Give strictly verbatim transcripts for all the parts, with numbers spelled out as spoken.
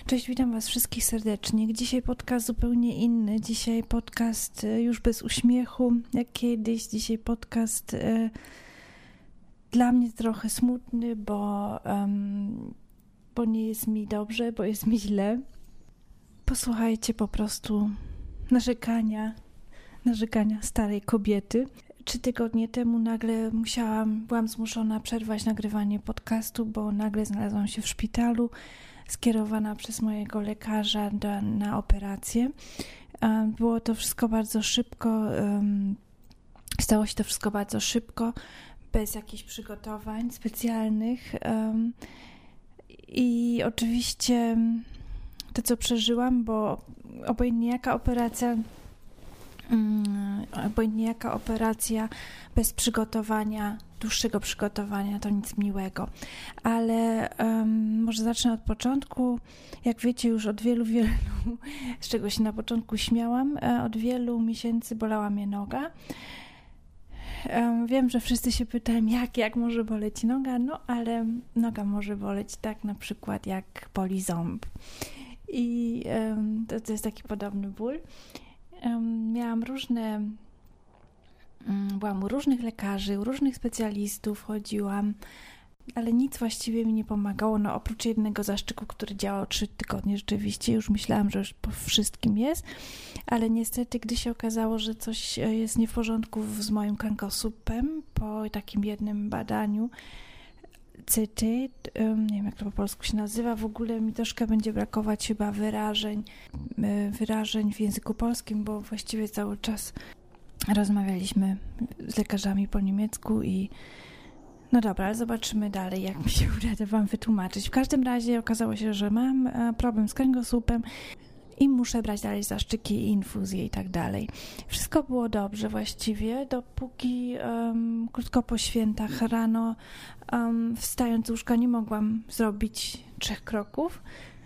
Cześć, witam Was wszystkich serdecznie. Dzisiaj podcast zupełnie inny. Dzisiaj podcast już bez uśmiechu, jak kiedyś. Dzisiaj podcast e, dla mnie trochę smutny, bo, um, bo nie jest mi dobrze, bo jest mi źle. Posłuchajcie po prostu narzekania, narzekania starej kobiety. Trzy tygodnie temu nagle musiałam, byłam zmuszona przerwać nagrywanie podcastu, bo nagle znalazłam się w szpitalu, skierowana przez mojego lekarza do, na operację. Było to wszystko bardzo szybko, stało się to wszystko bardzo szybko, bez jakichś przygotowań specjalnych. I oczywiście to, co przeżyłam, bo obojętnie jaka operacja, obojętnie jaka operacja bez przygotowania, dłuższego przygotowania, to nic miłego. Ale um, może zacznę od początku. Jak wiecie, już od wielu, wielu, z czego się na początku śmiałam, od wielu miesięcy bolała mnie noga. Um, wiem, że wszyscy się pytają, jak, jak może boleć noga, no ale noga może boleć tak na przykład, jak boli ząb. I um, to, to jest taki podobny ból. Um, miałam różne, um, byłam u różnych lekarzy, u różnych specjalistów, chodziłam, ale nic właściwie mi nie pomagało, no oprócz jednego zaszczyku, który działał trzy tygodnie rzeczywiście, już myślałam, że już po wszystkim jest, ale niestety, gdy się okazało, że coś jest nie w porządku z moim kręgosłupem, po takim jednym badaniu C T, nie wiem jak to po polsku się nazywa, w ogóle mi troszkę będzie brakować chyba wyrażeń, wyrażeń w języku polskim, bo właściwie cały czas rozmawialiśmy z lekarzami po niemiecku i no dobra, ale zobaczymy dalej, jak mi się uda Wam wytłumaczyć. W każdym razie okazało się, że mam problem z kręgosłupem i muszę brać dalej zaszczyki, infuzje i tak dalej. Wszystko było dobrze właściwie, dopóki um, krótko po świętach rano um, wstając z łóżka nie mogłam zrobić trzech kroków,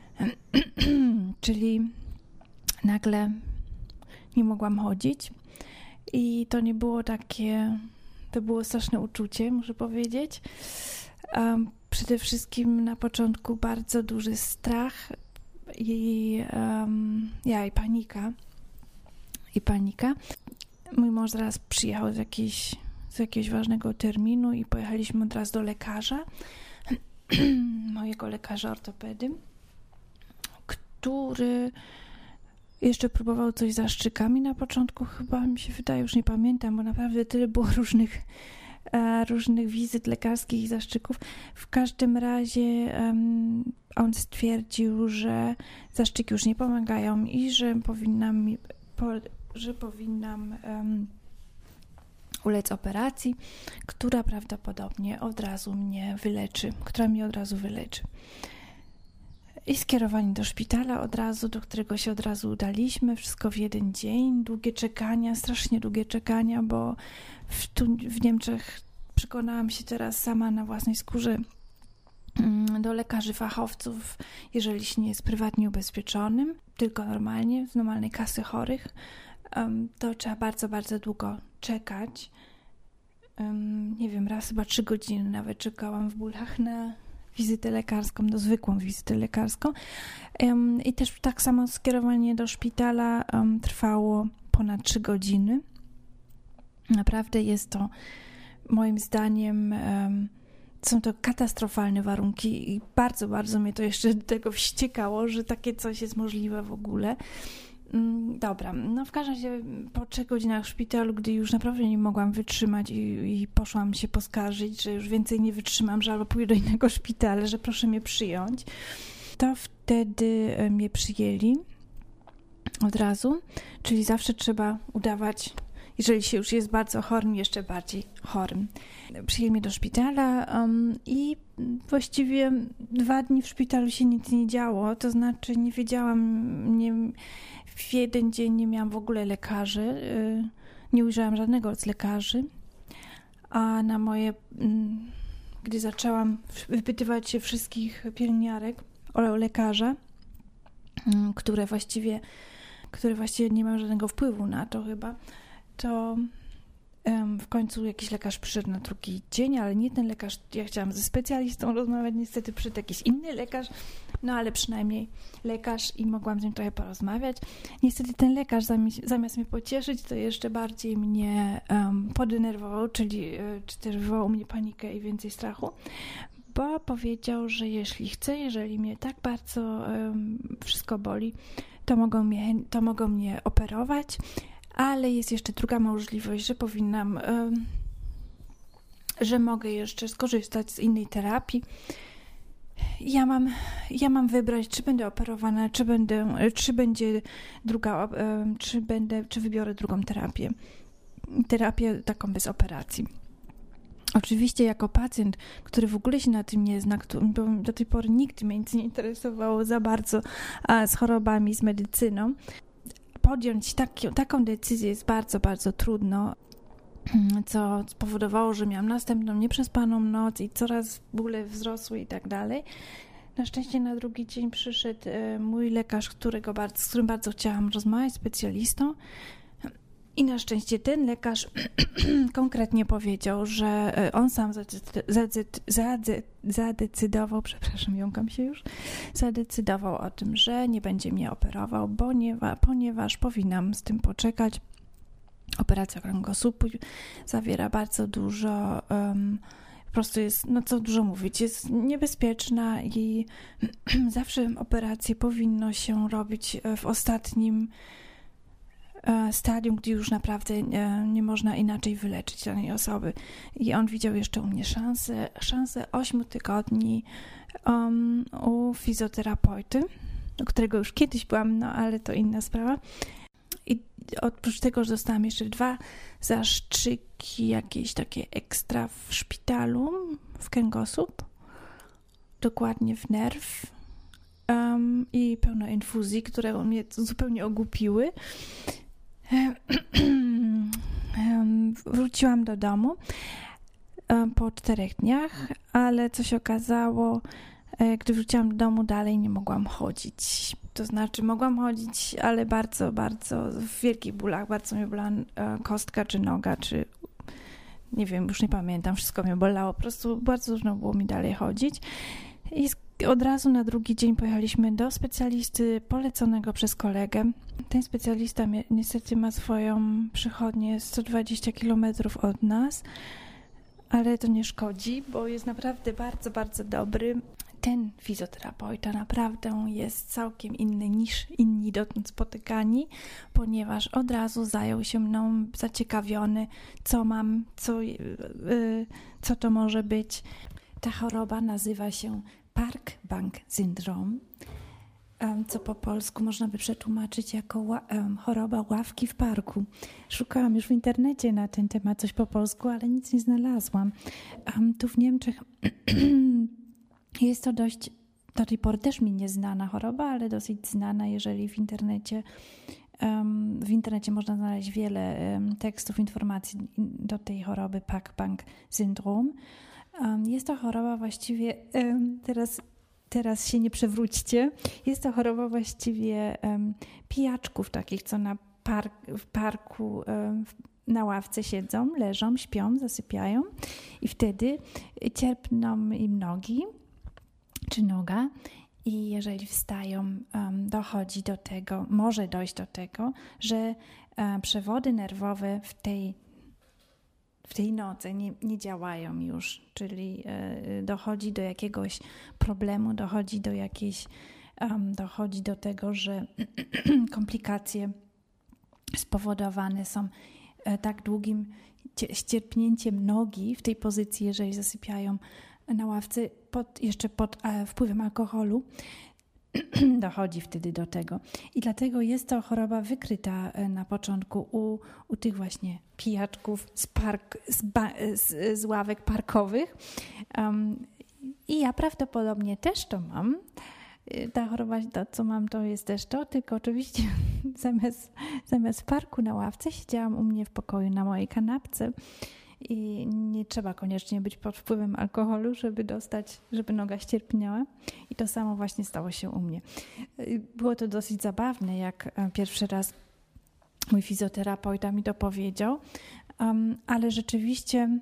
czyli nagle nie mogłam chodzić i to nie było takie, to było straszne uczucie, muszę powiedzieć. Um, przede wszystkim na początku bardzo duży strach, I, um, ja i panika i panika. Mój mąż zaraz przyjechał z, jakiejś, z jakiegoś ważnego terminu i pojechaliśmy od razu do lekarza, mojego lekarza ortopedy, który jeszcze próbował coś z zaszczykami na początku, chyba mi się wydaje, już nie pamiętam, bo naprawdę tyle było różnych różnych wizyt lekarskich i zaszczyków. W każdym razie um, on stwierdził, że zaszczyki już nie pomagają i że powinnam, po, że powinnam um, ulec operacji, która prawdopodobnie od razu mnie wyleczy, która mnie od razu wyleczy. I skierowani do szpitala od razu, do którego się od razu udaliśmy, wszystko w jeden dzień, długie czekania, strasznie długie czekania, bo w, tu, w Niemczech przekonałam się teraz sama na własnej skórze do lekarzy fachowców, jeżeli się nie jest prywatnie ubezpieczonym, tylko normalnie, z normalnej kasy chorych, to trzeba bardzo, bardzo długo czekać. Nie wiem, raz chyba trzy godziny nawet czekałam w bólach na wizytę lekarską, no zwykłą wizytę lekarską. Um, I też tak samo skierowanie do szpitala um, trwało ponad trzy godziny. Naprawdę jest to, moim zdaniem, um, są to katastrofalne warunki i bardzo, bardzo mnie to jeszcze do tego wściekało, że takie coś jest możliwe w ogóle. Um, dobra, no w każdym razie po trzech godzinach w szpitalu, gdy już naprawdę nie mogłam wytrzymać i, i poszłam się poskarżyć, że już więcej nie wytrzymam, że albo pójdę do innego szpitala, że proszę mnie przyjąć, to wtedy mnie przyjęli od razu, czyli zawsze trzeba udawać, jeżeli się już jest bardzo chorym, jeszcze bardziej chorym. Przyjęli mnie do szpitala um, i właściwie dwa dni w szpitalu się nic nie działo, to znaczy nie wiedziałam, nie, w jeden dzień nie miałam w ogóle lekarzy, yy, nie ujrzałam żadnego z lekarzy, a na moje, yy, gdy zaczęłam wypytywać się wszystkich pielęgniarek o lekarza, yy, które właściwie, które właściwie nie mają żadnego wpływu na to chyba, to um, w końcu jakiś lekarz przyszedł na drugi dzień, ale nie ten lekarz, ja chciałam ze specjalistą rozmawiać, niestety przyszedł jakiś inny lekarz, No ale przynajmniej lekarz i mogłam z nim trochę porozmawiać. Niestety ten lekarz zamiast, zamiast mnie pocieszyć, to jeszcze bardziej mnie um, podenerwował, czyli czy też wywołał u mnie panikę i więcej strachu, bo powiedział, że jeśli chcę, jeżeli mnie tak bardzo um, wszystko boli, to mogą, mnie, to mogą mnie operować, ale jest jeszcze druga możliwość, że powinnam, um, że mogę jeszcze skorzystać z innej terapii. Ja mam, ja mam wybrać, czy będę operowana, czy będę, czy będzie druga, czy będę, czy wybiorę drugą terapię. Terapię taką bez operacji. Oczywiście jako pacjent, który w ogóle się na tym nie zna, bo do tej pory nikt mnie nie interesowało za bardzo a, z chorobami, z medycyną, podjąć taki, taką decyzję jest bardzo, bardzo trudno, co spowodowało, że miałam następną nieprzespaną noc i coraz bóle wzrosły i tak dalej. Na szczęście na drugi dzień przyszedł mój lekarz, którego bardzo, z którym bardzo chciałam rozmawiać, specjalistą. I na szczęście ten lekarz konkretnie powiedział, że on sam zadecydował, przepraszam, jąkam się już, zadecydował o tym, że nie będzie mnie operował, ponieważ, ponieważ powinnam z tym poczekać. Operacja kręgosłupu zawiera bardzo dużo, um, po prostu jest, no co dużo mówić, jest niebezpieczna i zawsze operacje powinno się robić w ostatnim stadium, gdzie już naprawdę nie, nie można inaczej wyleczyć danej osoby. I on widział jeszcze u mnie szansę, szansę ośmiu tygodni um, u fizjoterapeuty, do którego już kiedyś byłam, no ale to inna sprawa. I oprócz tego, że dostałam jeszcze dwa zastrzyki jakieś takie ekstra w szpitalu, w kręgosłup, dokładnie w nerw um, i pełno infuzji, które mnie zupełnie ogłupiły. Wróciłam do domu po czterech dniach, ale co się okazało, gdy wróciłam do domu, dalej nie mogłam chodzić. To znaczy mogłam chodzić, ale bardzo, bardzo w wielkich bólach. Bardzo mnie bolała kostka, czy noga, czy nie wiem, już nie pamiętam, wszystko mnie bolało. Po prostu bardzo trudno było mi dalej chodzić. I od razu na drugi dzień pojechaliśmy do specjalisty poleconego przez kolegę. Ten specjalista niestety ma swoją przychodnię sto dwadzieścia kilometrów od nas, ale to nie szkodzi, bo jest naprawdę bardzo, bardzo dobry. Ten fizjoterapeuta naprawdę jest całkiem inny niż inni dotąd spotykani, ponieważ od razu zajął się mną, zaciekawiony, co mam, co, yy, co to może być. Ta choroba nazywa się Park-Bank syndrom, co po polsku można by przetłumaczyć jako ła- choroba ławki w parku. Szukałam już w internecie na ten temat coś po polsku, ale nic nie znalazłam. Tu w Niemczech jest to dość, do tej pory też mi nieznana choroba, ale dosyć znana, jeżeli w internecie w internecie można znaleźć wiele tekstów, informacji do tej choroby Park-Bank syndrom. Jest to choroba właściwie, teraz, teraz się nie przewróćcie, jest to choroba właściwie pijaczków takich, co na park, w parku na ławce siedzą, leżą, śpią, zasypiają i wtedy cierpną im nogi czy noga i jeżeli wstają, dochodzi do tego, może dojść do tego, że przewody nerwowe w tej w tej nodze nie, nie działają już, czyli y, dochodzi do jakiegoś problemu, dochodzi do jakiejś, um, dochodzi do tego, że komplikacje spowodowane są y, tak długim ścierpnięciem nogi w tej pozycji, jeżeli zasypiają na ławce, pod, jeszcze pod e, wpływem alkoholu, dochodzi wtedy do tego. I dlatego jest to choroba wykryta na początku u, u tych właśnie pijaczków z, park, z, ba, z, z ławek parkowych. Um, I ja prawdopodobnie też to mam. Ta choroba, to co mam, to jest też to, tylko oczywiście zamiast, zamiast w parku na ławce siedziałam u mnie w pokoju na mojej kanapce i nie trzeba koniecznie być pod wpływem alkoholu, żeby dostać, żeby noga ścierpniała. I to samo właśnie stało się u mnie. Było to dosyć zabawne, jak pierwszy raz mój fizjoterapeuta mi to powiedział, um, ale rzeczywiście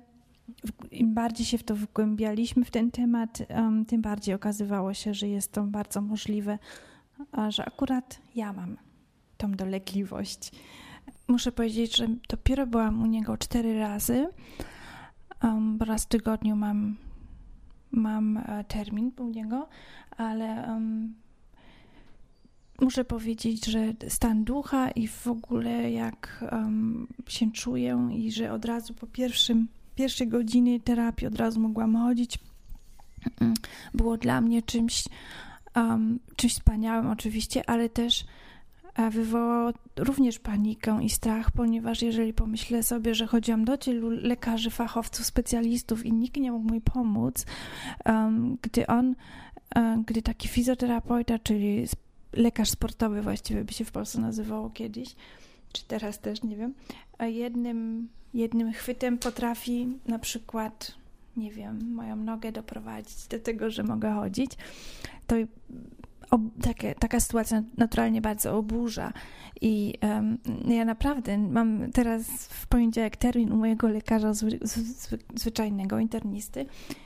im bardziej się w to wgłębialiśmy, w ten temat, um, tym bardziej okazywało się, że jest to bardzo możliwe, a że akurat ja mam tą dolegliwość. Muszę powiedzieć, że dopiero byłam u niego cztery razy, um, bo raz w tygodniu mam, mam e, termin u niego, ale um, muszę powiedzieć, że stan ducha i w ogóle jak um, się czuję i że od razu po pierwszym, pierwszej godziny terapii od razu mogłam chodzić, było dla mnie czymś, um, czymś wspaniałym oczywiście, ale też wywołało również panikę i strach, ponieważ jeżeli pomyślę sobie, że chodziłam do tylu lekarzy, fachowców, specjalistów i nikt nie mógł mi pomóc, um, gdy on, um, gdy taki fizjoterapeuta, czyli lekarz sportowy właściwie by się w Polsce nazywało kiedyś, czy teraz też, nie wiem, jednym, jednym chwytem potrafi na przykład, nie wiem, moją nogę doprowadzić do tego, że mogę chodzić, to o, takie, taka sytuacja naturalnie bardzo oburza i um, ja naprawdę mam teraz w poniedziałek termin u mojego lekarza zwy, zwy, zwyczajnego, internisty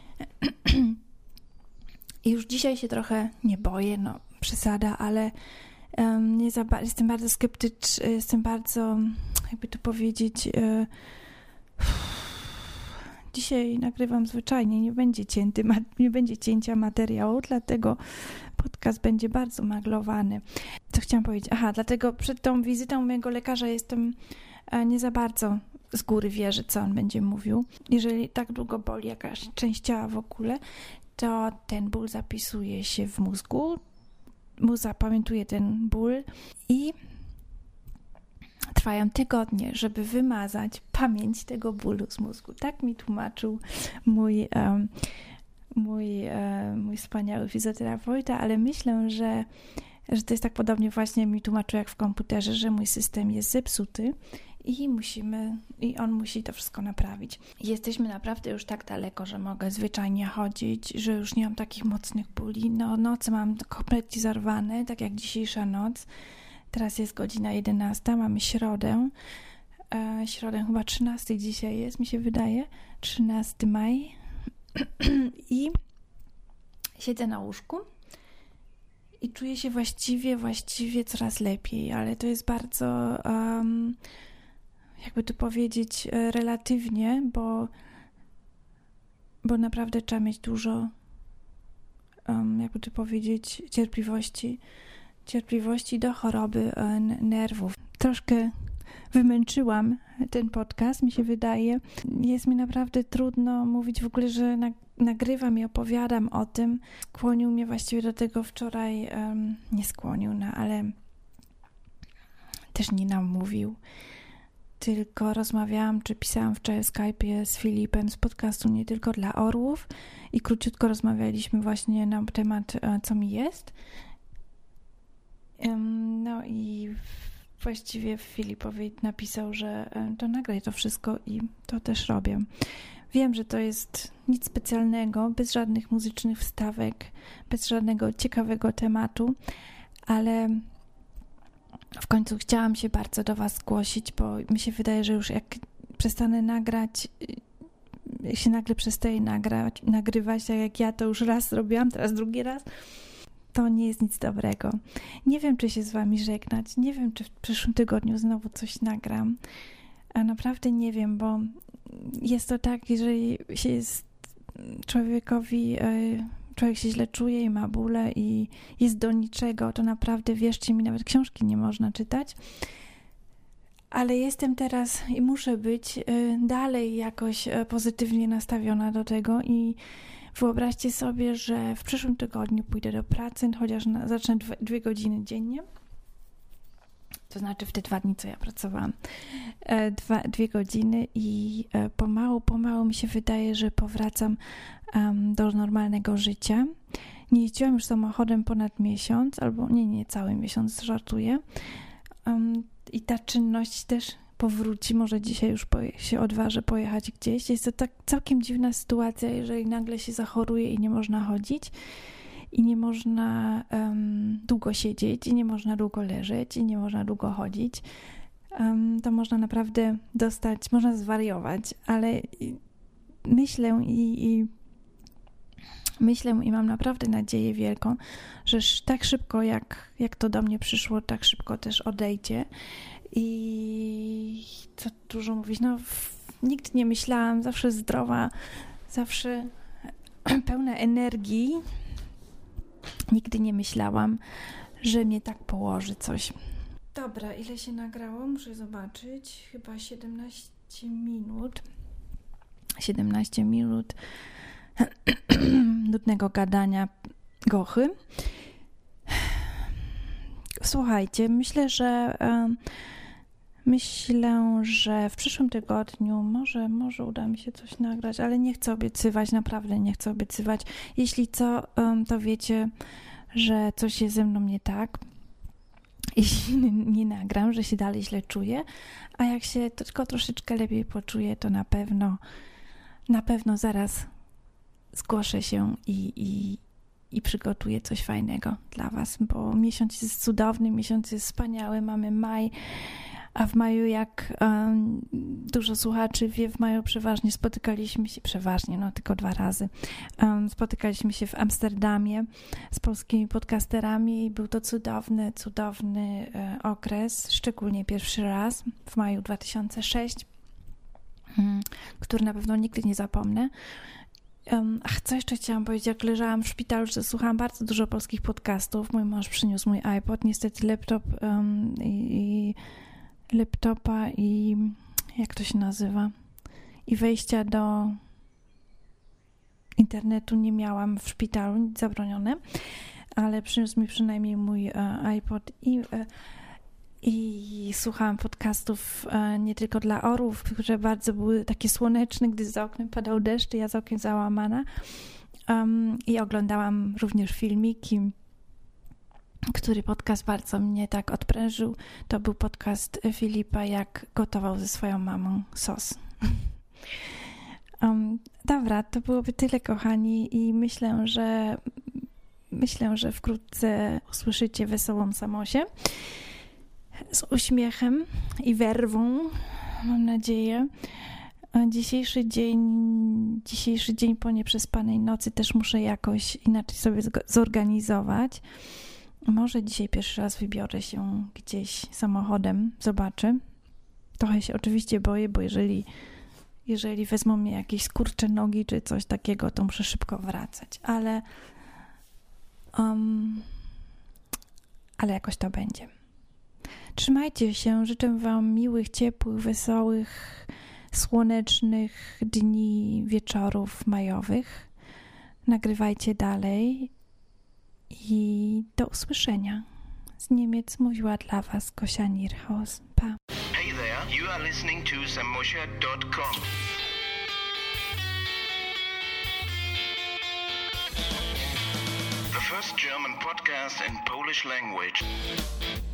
i już dzisiaj się trochę nie boję, no przesada, ale um, nie za, jestem bardzo sceptyczna, jestem bardzo, jakby to powiedzieć, e, dzisiaj nagrywam zwyczajnie, nie będzie cięty, nie będzie cięcia materiału, dlatego podcast będzie bardzo maglowany. Co chciałam powiedzieć? Aha, dlatego przed tą wizytą mojego lekarza jestem nie za bardzo z góry wierzę, co on będzie mówił. Jeżeli tak długo boli jakaś część ciała w ogóle, to ten ból zapisuje się w mózgu, mózg zapamiętuje ten ból i trwają tygodnie, żeby wymazać pamięć tego bólu z mózgu. Tak mi tłumaczył mój, um, mój, um, mój wspaniały fizjoterapeuta, ale myślę, że, że to jest tak podobnie właśnie mi tłumaczył jak w komputerze, że mój system jest zepsuty i musimy, i on musi to wszystko naprawić. Jesteśmy naprawdę już tak daleko, że mogę zwyczajnie chodzić, że już nie mam takich mocnych bóli. No, noce mam kompletnie zarwane, tak jak dzisiejsza noc. Teraz jest godzina jedenasta, mamy środę. E, środę chyba trzynasty dzisiaj jest, mi się wydaje. trzynastego maja. I siedzę na łóżku i czuję się właściwie, właściwie coraz lepiej, ale to jest bardzo, um, jakby to powiedzieć, relatywnie, bo, bo naprawdę trzeba mieć dużo, um, jakby to powiedzieć, cierpliwości, cierpliwości do choroby nerwów. Troszkę wymęczyłam ten podcast, mi się wydaje. Jest mi naprawdę trudno mówić w ogóle, że nagrywam i opowiadam o tym. Skłonił mnie właściwie do tego wczoraj, um, nie skłonił, no, ale też nie namówił. Tylko rozmawiałam, czy pisałam wczoraj w Skype'ie z Filipem z podcastu Nie Tylko Dla Orłów i króciutko rozmawialiśmy właśnie na temat, co mi jest. Um, no i właściwie Filipowi napisał, że to nagraj to wszystko i to też robię. Wiem, że to jest nic specjalnego, bez żadnych muzycznych wstawek, bez żadnego ciekawego tematu, ale w końcu chciałam się bardzo do Was zgłosić, bo mi się wydaje, że już jak przestanę nagrać, jak się nagle przestaje nagrać, nagrywać, tak jak ja to już raz zrobiłam, teraz drugi raz, to nie jest nic dobrego. Nie wiem, czy się z Wami żegnać, nie wiem, czy w przyszłym tygodniu znowu coś nagram, a naprawdę nie wiem, bo jest to tak, jeżeli się jest człowiekowi, człowiek się źle czuje i ma bóle i jest do niczego, to naprawdę, wierzcie mi, nawet książki nie można czytać, ale jestem teraz i muszę być dalej jakoś pozytywnie nastawiona do tego i wyobraźcie sobie, że w przyszłym tygodniu pójdę do pracy, chociaż na, zacznę dwie, dwie godziny dziennie. To znaczy w te dwa dni, co ja pracowałam. E, dwa, dwie godziny i e, pomału, pomału mi się wydaje, że powracam um, do normalnego życia. Nie jeździłam już samochodem ponad miesiąc, albo nie, nie cały miesiąc, żartuję. Um, I ta czynność też powróci, może dzisiaj już poje- się odważę pojechać gdzieś. Jest to tak całkiem dziwna sytuacja, jeżeli nagle się zachoruje i nie można chodzić i nie można um, długo siedzieć i nie można długo leżeć i nie można długo chodzić, um, to można naprawdę dostać, można zwariować, ale myślę i, i myślę i mam naprawdę nadzieję wielką, że tak szybko jak, jak to do mnie przyszło, tak szybko też odejdzie. I co dużo mówić, no nigdy nie myślałam, zawsze zdrowa, zawsze pełna energii. Nigdy nie myślałam, że mnie tak położy coś. Dobra, ile się nagrało? Muszę zobaczyć. Chyba siedemnaście minut. siedemnaście minut nudnego gadania gochy. Słuchajcie, myślę, że um, myślę, że w przyszłym tygodniu może, może uda mi się coś nagrać, ale nie chcę obiecywać, naprawdę nie chcę obiecywać. Jeśli co, um, to wiecie, że coś jest ze mną nie tak. Jeśli nie nagram, że się dalej źle czuję, a jak się tylko troszeczkę lepiej poczuję, to na pewno na pewno zaraz zgłoszę się i, i, i przygotuję coś fajnego dla was, bo miesiąc jest cudowny, miesiąc jest wspaniały, mamy maj, a w maju, jak um, dużo słuchaczy wie, w maju przeważnie spotykaliśmy się, przeważnie, no tylko dwa razy, um, spotykaliśmy się w Amsterdamie z polskimi podcasterami i był to cudowny, cudowny e, okres, szczególnie pierwszy raz w maju dwa tysiące szóstym, hmm, który na pewno nigdy nie zapomnę. Um, ach, co jeszcze chciałam powiedzieć, jak leżałam w szpitalu, że słuchałam bardzo dużo polskich podcastów, mój mąż przyniósł mój iPod, niestety laptop um, i, i laptopa i jak to się nazywa i wejścia do internetu nie miałam w szpitalu, nic zabronione, ale przyniósł mi przynajmniej mój uh, iPod i, uh, i słuchałam podcastów uh, nie tylko dla orłów, które bardzo były takie słoneczne, gdy za oknem padał deszcz i ja za oknem załamana um, i oglądałam również filmiki. Który podcast bardzo mnie tak odprężył, to był podcast Filipa, jak gotował ze swoją mamą sos. Um, dobra, to byłoby tyle, kochani, i myślę, że myślę, że wkrótce usłyszycie wesołą Samosię z uśmiechem i werwą, mam nadzieję. Dzisiejszy dzień, dzisiejszy dzień po nieprzespanej nocy też muszę jakoś inaczej sobie zorganizować. Może dzisiaj pierwszy raz wybiorę się gdzieś samochodem, zobaczę. Trochę się oczywiście boję, bo jeżeli, jeżeli wezmą mnie jakieś skurcze nogi czy coś takiego, to muszę szybko wracać, ale um, ale jakoś to będzie. Trzymajcie się, życzę wam miłych, ciepłych, wesołych, słonecznych dni, wieczorów majowych. Nagrywajcie dalej. I do usłyszenia. Z Niemiec mówiła dla was Gosia Nierhaus. Pa. Hey there, you are listening to samosia dot com. The first German podcast in Polish language.